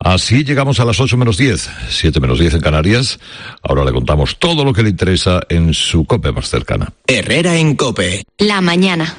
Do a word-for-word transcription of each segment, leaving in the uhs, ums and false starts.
Así llegamos a las ocho menos diez, siete menos diez en Canarias. Ahora le contamos todo lo que le interesa en su COPE más cercana. Herrera en COPE. La mañana.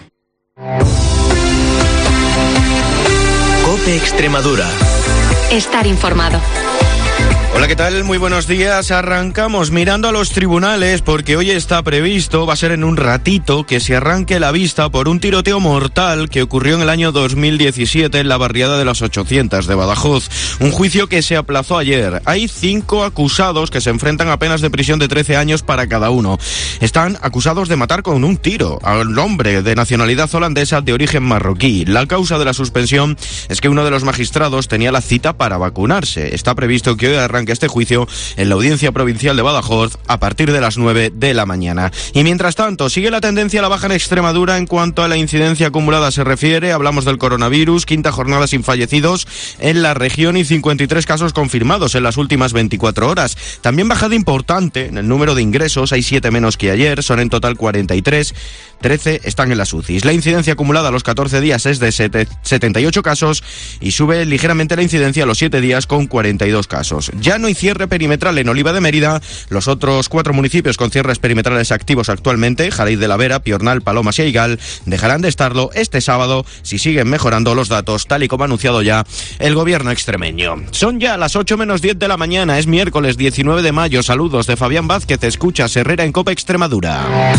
COPE Extremadura. Estar informado. Hola, ¿qué tal? Muy buenos días. Arrancamos mirando a los tribunales porque hoy está previsto, va a ser en un ratito, que se arranque la vista por un tiroteo mortal que ocurrió en el año dos mil diecisiete en la barriada de las ochocientas de Badajoz. Un juicio que se aplazó ayer. Hay cinco acusados que se enfrentan a penas de prisión de trece años para cada uno. Están acusados de matar con un tiro al hombre de nacionalidad holandesa de origen marroquí. La causa de la suspensión es que uno de los magistrados tenía la cita para vacunarse. Está previsto que hoy arranque este juicio en la Audiencia Provincial de Badajoz a partir de las nueve de la mañana. Y mientras tanto, sigue la tendencia a la baja en Extremadura en cuanto a la incidencia acumulada se refiere. Hablamos del coronavirus, quinta jornada sin fallecidos en la región y cincuenta y tres casos confirmados en las últimas veinticuatro horas. También bajada importante en el número de ingresos, hay siete menos que ayer, son en total cuarenta y tres, trece están en las U C Is. La incidencia acumulada a los catorce días es de setenta y ocho casos y sube ligeramente la incidencia a los siete días con cuarenta y dos casos. Ya no hay cierre perimetral en Oliva de Mérida. Los otros cuatro municipios con cierres perimetrales activos actualmente, Jaraíz de la Vera, Piornal, Palomas y Aigal, dejarán de estarlo este sábado si siguen mejorando los datos, tal y como ha anunciado ya el gobierno extremeño. Son ya las ocho menos diez de la mañana, es miércoles diecinueve de mayo. Saludos de Fabián Vázquez, escuchas Herrera en COPE Extremadura.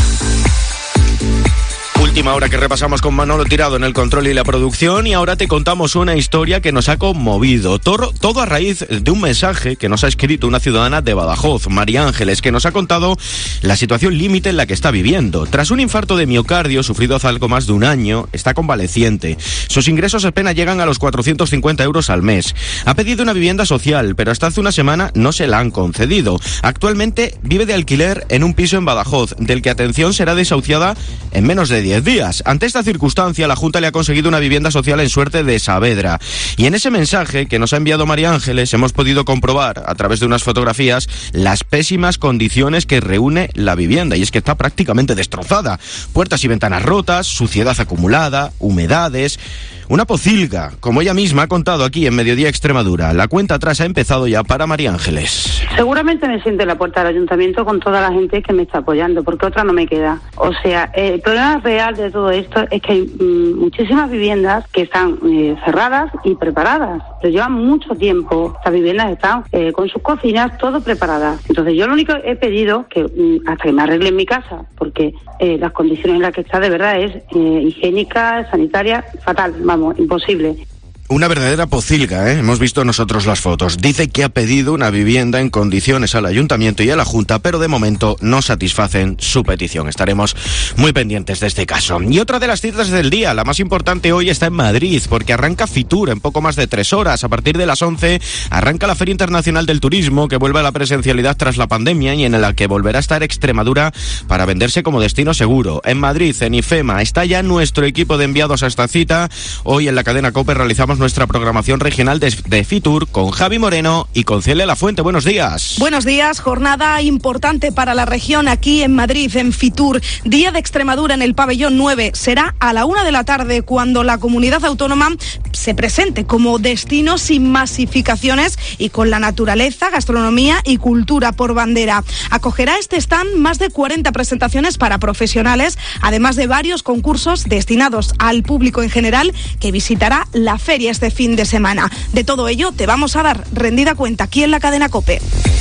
Última hora que repasamos con Manolo Tirado en el control y la producción, y ahora te contamos una historia que nos ha conmovido. Todo, todo a raíz de un mensaje que nos ha escrito una ciudadana de Badajoz, María Ángeles, que nos ha contado la situación límite en la que está viviendo. Tras un infarto de miocardio sufrido hace algo más de un año, está convaleciente. Sus ingresos apenas llegan a los cuatrocientos cincuenta euros al mes. Ha pedido una vivienda social, pero hasta hace una semana no se la han concedido. Actualmente vive de alquiler en un piso en Badajoz, del que, atención, será desahuciada en menos de diez días. Ante esta circunstancia, la Junta le ha conseguido una vivienda social en Suerte de Saavedra. Y en ese mensaje que nos ha enviado María Ángeles hemos podido comprobar, a través de unas fotografías, las pésimas condiciones que reúne la vivienda. Y es que está prácticamente destrozada. Puertas y ventanas rotas, suciedad acumulada, humedades... Una pocilga, como ella misma ha contado aquí en Mediodía Extremadura. La cuenta atrás ha empezado ya para María Ángeles. Seguramente me siento en la puerta del ayuntamiento con toda la gente que me está apoyando, porque otra no me queda. O sea, el problema real de todo esto es que hay mmm, muchísimas viviendas que están eh, cerradas y preparadas. Pero llevan mucho tiempo. Estas viviendas están eh, con sus cocinas, todo preparadas. Entonces yo lo único que he pedido, que mmm, hasta que me arreglen mi casa, porque eh, las condiciones en las que está de verdad es eh, higiénica, sanitaria, fatal, vamos, imposible. Una verdadera pocilga, ¿eh? Hemos visto nosotros las fotos. Dice que ha pedido una vivienda en condiciones al ayuntamiento y a la Junta, pero de momento no satisfacen su petición. Estaremos muy pendientes de este caso. Y otra de las citas del día, la más importante hoy, está en Madrid, porque arranca Fitur en poco más de tres horas. A partir de las once arranca la Feria Internacional del Turismo, que vuelve a la presencialidad tras la pandemia y en la que volverá a estar Extremadura para venderse como destino seguro. En Madrid, en IFEMA, está ya nuestro equipo de enviados a esta cita. Hoy en la cadena COPE realizamos nuestra programación regional de, de Fitur con Javi Moreno y con Celia Lafuente. Buenos días. Buenos días. Jornada importante para la región aquí en Madrid, en Fitur. Día de Extremadura en el pabellón nueve. Será a la una de la tarde cuando la comunidad autónoma se presente como destino sin masificaciones y con la naturaleza, gastronomía y cultura por bandera. Acogerá este stand más de cuarenta presentaciones para profesionales, además de varios concursos destinados al público en general que visitará la feria este fin de semana. De todo ello te vamos a dar rendida cuenta aquí en la cadena COPE.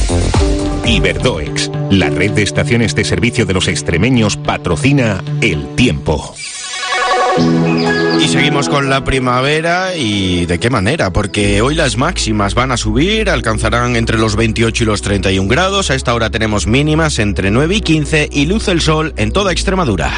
Iberdoex, la red de estaciones de servicio de los extremeños, patrocina El Tiempo. Y seguimos con la primavera, y ¿de qué manera? Porque hoy las máximas van a subir, alcanzarán entre los veintiocho y los treinta y un grados. A esta hora tenemos mínimas entre nueve y quince y luce el sol en toda Extremadura.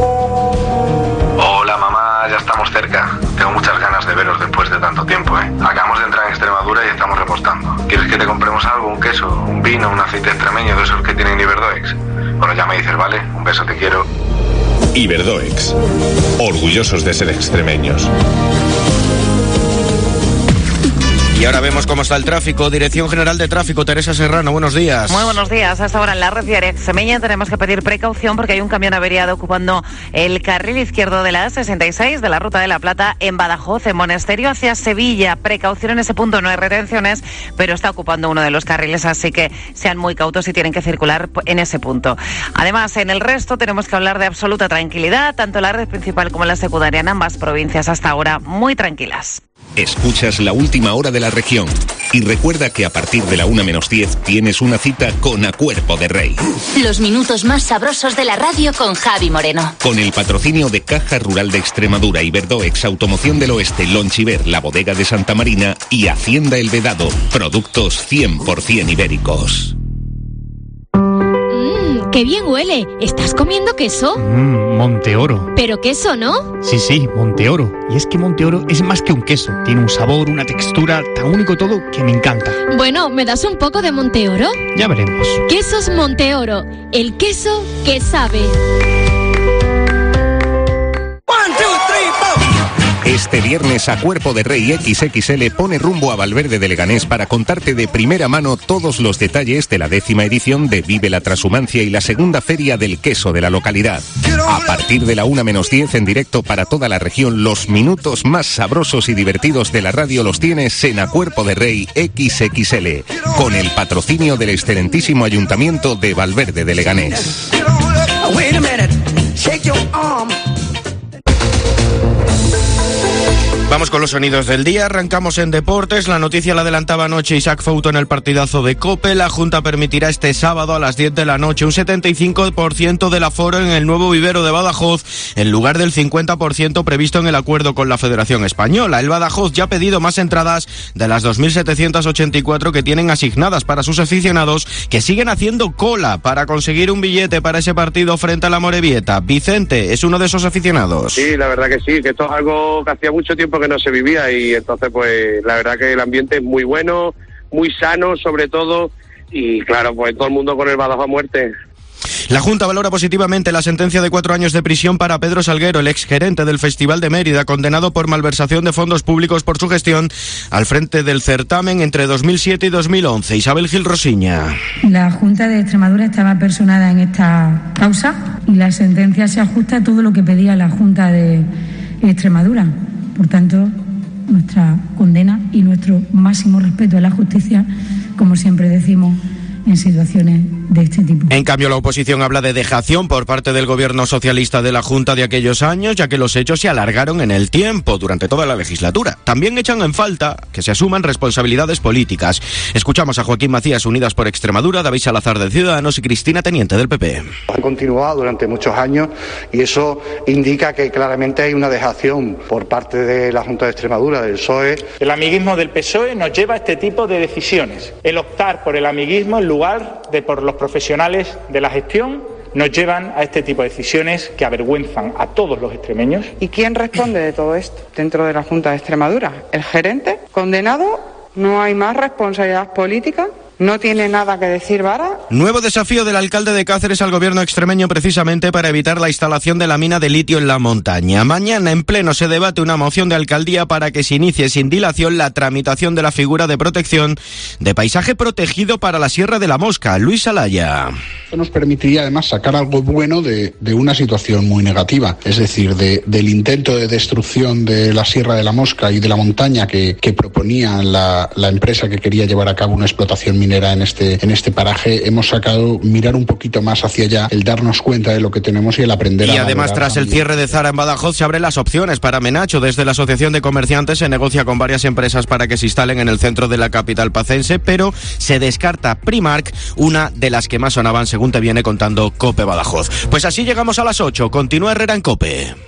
Hola mamá, ya estamos cerca. Tengo muchas ganas de veros después de tanto tiempo, ¿eh? Acabamos de entrar en Extremadura y estamos repostando. ¿Quieres que te compremos algo? ¿Un queso? ¿Un vino? ¿Un aceite extremeño de esos que tienen Iberdoex? Bueno, ya me dices, ¿vale? Un beso, te quiero. Iberdoex, orgullosos de ser extremeños. Y ahora vemos cómo está el tráfico. Dirección General de Tráfico, Teresa Serrano, buenos días. Muy buenos días. Hasta ahora en la red viaria extremeña tenemos que pedir precaución porque hay un camión averiado ocupando el carril izquierdo de la A sesenta y seis de la Ruta de la Plata en Badajoz, en Monesterio, hacia Sevilla. Precaución en ese punto, no hay retenciones, pero está ocupando uno de los carriles, así que sean muy cautos si tienen que circular en ese punto. Además, en el resto tenemos que hablar de absoluta tranquilidad, tanto en la red principal como en la secundaria, en ambas provincias hasta ahora muy tranquilas. Escuchas la última hora de la región y recuerda que a partir de la una menos diez tienes una cita con A Cuerpo de Rey. Los minutos más sabrosos de la radio con Javi Moreno. Con el patrocinio de Caja Rural de Extremadura, Iberdoex, Automoción del Oeste, Lonchiver, La Bodega de Santa Marina y Hacienda El Vedado. Productos cien por ciento ibéricos. Mmm, qué bien huele. ¿Estás comiendo queso? Mmm, Monteoro. ¿Pero queso, no? Sí, sí, Monteoro. Y es que Monteoro es más que un queso. Tiene un sabor, una textura, tan único todo que me encanta. Bueno, ¿me das un poco de Monteoro? Ya veremos. Quesos Monteoro, el queso que sabe. Este viernes A Cuerpo de Rey equis equis ele pone rumbo a Valverde de Leganés para contarte de primera mano todos los detalles de la décima edición de Vive la Trashumancia y la segunda feria del queso de la localidad. A partir de la una menos diez en directo para toda la región, los minutos más sabrosos y divertidos de la radio los tienes en A Cuerpo de Rey equis equis ele, con el patrocinio del excelentísimo Ayuntamiento de Valverde de Leganés. Vamos con los sonidos del día, arrancamos en deportes. La noticia la adelantaba anoche Isaac Fouto en el partidazo de COPE. La Junta permitirá este sábado a las diez de la noche un setenta y cinco por ciento del aforo en el nuevo vivero de Badajoz, en lugar del cincuenta por ciento previsto en el acuerdo con la Federación Española. El Badajoz ya ha pedido más entradas de las dos mil setecientas ochenta y cuatro que tienen asignadas para sus aficionados, que siguen haciendo cola para conseguir un billete para ese partido frente a la Morevieta. Vicente es uno de esos aficionados. Sí, la verdad que sí, que esto es algo que hacía mucho tiempo que no se vivía y entonces pues la verdad que el ambiente es muy bueno, muy sano sobre todo y claro, pues todo el mundo con el Badajoz a muerte. La Junta valora positivamente la sentencia de cuatro años de prisión para Pedro Salguero, el exgerente del Festival de Mérida, condenado por malversación de fondos públicos por su gestión al frente del certamen entre dos mil siete y dos mil once. Isabel Gil Rosiña. La Junta de Extremadura estaba personada en esta causa y la sentencia se ajusta a todo lo que pedía la Junta de Extremadura. Por tanto, nuestra condena y nuestro máximo respeto a la justicia, como siempre decimos, en situaciones de este tipo. En cambio, la oposición habla de dejación por parte del gobierno socialista de la Junta de aquellos años, ya que los hechos se alargaron en el tiempo durante toda la legislatura. También echan en falta que se asuman responsabilidades políticas. Escuchamos a Joaquín Macías, Unidas por Extremadura, David Salazar de Ciudadanos y Cristina Teniente del P P. Han continuado durante muchos años y eso indica que claramente hay una dejación por parte de la Junta de Extremadura, del P S O E. El amiguismo del P S O E nos lleva a este tipo de decisiones. El optar por el amiguismo en lugar de por los profesionales de la gestión nos llevan a este tipo de decisiones que avergüenzan a todos los extremeños. ¿Y quién responde de todo esto dentro de la Junta de Extremadura? ¿El gerente? ¿Condenado? ¿No hay más responsabilidad política? ¿No tiene nada que decir Vara? Nuevo desafío del alcalde de Cáceres al gobierno extremeño precisamente para evitar la instalación de la mina de litio en la montaña. Mañana en pleno se debate una moción de alcaldía para que se inicie sin dilación la tramitación de la figura de protección de paisaje protegido para la Sierra de la Mosca. Luis Alaya. Esto nos permitiría además sacar algo bueno de, de una situación muy negativa, es decir, de, del intento de destrucción de la Sierra de la Mosca y de la montaña que, que proponía la, la empresa que quería llevar a cabo una explotación minera en este, en este paraje. Hemos sacado mirar un poquito más hacia allá, el darnos cuenta de lo que tenemos y el aprender a... Y además, tras el cierre de Zara en Badajoz, se abren las opciones para Menacho. Desde la Asociación de Comerciantes se negocia con varias empresas para que se instalen en el centro de la capital pacense, pero se descarta Primark, una de las que más sonaban, según te viene contando COPE Badajoz. Pues así llegamos a las ocho. Continúa Herrera en COPE.